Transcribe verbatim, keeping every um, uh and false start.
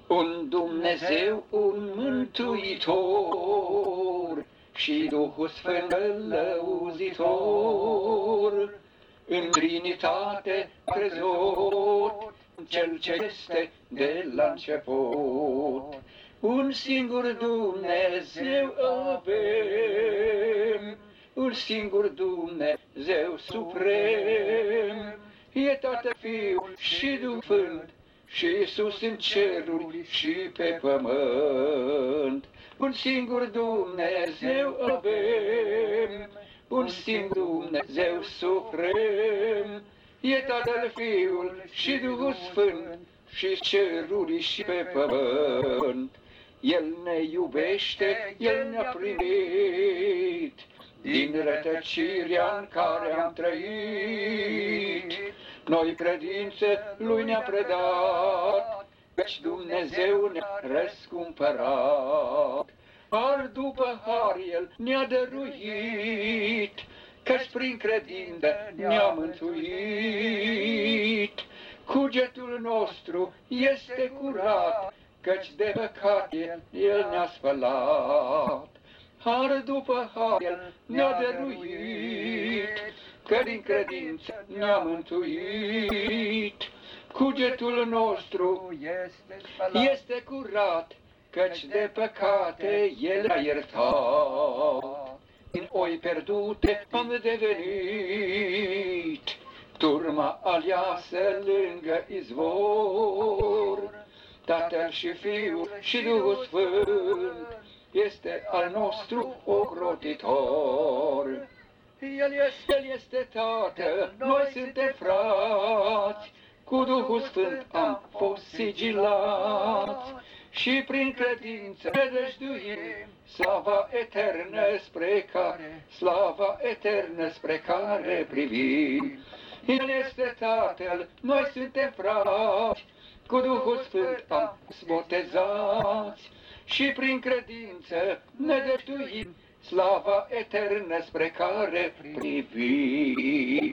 Un Dumnezeu, un Mântuitor și Duhul Sfânt lăuzitor, în Trinitate crezut, Cel ce este de la început. Un singur Dumnezeu avem, un singur Dumnezeu suprem, e Tatăl, Fiul și Duhul Sfânt, și Iisus în ceruri și pe pământ. Un singur Dumnezeu avem, un singur Dumnezeu suprem, e Tatăl, Fiul și Duhul Sfânt, și ceruri și pe pământ. El ne iubește, El ne-a primit din rătăcirea în care am trăit. Noi credință Lui ne-a predat, căci Dumnezeu ne-a răscumpărat. Har după har El ne-a dăruit, căci prin credință ne-a mântuit. Cugetul nostru este curat, căci de păcat El, El ne-a spălat. Har după har El ne-a dăruit, că din credință ne-a mântuit. Cugetul nostru este, este curat, căci de păcate El a iertat. Din oi pierdute am devenit turma aleasă lângă izvor. Tatăl și Fiul și Duhul Sfânt este al nostru ocrotitor. El este, El este Tatăl, noi suntem frați, cu Duhul Sfânt am fost sigilați și prin credință ne dăjduim slava eternă spre care, slava eternă spre care privim. El este Tatăl, noi suntem frați, cu Duhul Sfânt am fost botezați și prin credință ne dăjduim slava eternă spre care privim.